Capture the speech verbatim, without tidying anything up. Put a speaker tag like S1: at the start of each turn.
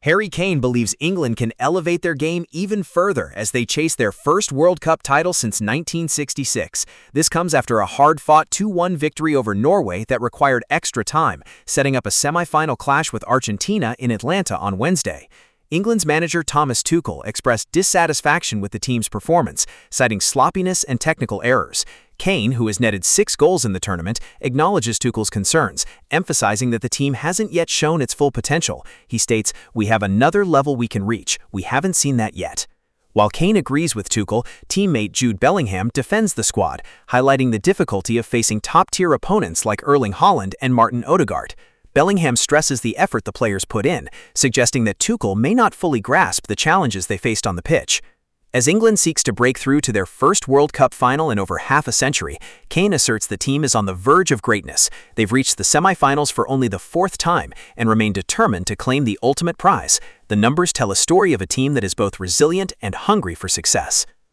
S1: Harry Kane believes England can elevate their game even further as they chase their first World Cup title since nineteen sixty-six. This comes after a hard-fought two one victory over Norway that required extra time, setting up a semi-final clash with Argentina in Atlanta on Wednesday. England's manager Thomas Tuchel expressed dissatisfaction with the team's performance, citing sloppiness and technical errors. Kane, who has netted six goals in the tournament, acknowledges Tuchel's concerns, emphasizing that the team hasn't yet shown its full potential. He states, "We have another level we can reach. We haven't seen that yet." While Kane agrees with Tuchel, teammate Jude Bellingham defends the squad, highlighting the difficulty of facing top-tier opponents like Erling Haaland and Martin Odegaard. Bellingham stresses the effort the players put in, suggesting that Tuchel may not fully grasp the challenges they faced on the pitch. As England seeks to break through to their first World Cup final in over half a century, Kane asserts the team is on the verge of greatness. They've reached the semi-finals for only the fourth time and remain determined to claim the ultimate prize. The numbers tell a story of a team that is both resilient and hungry for success.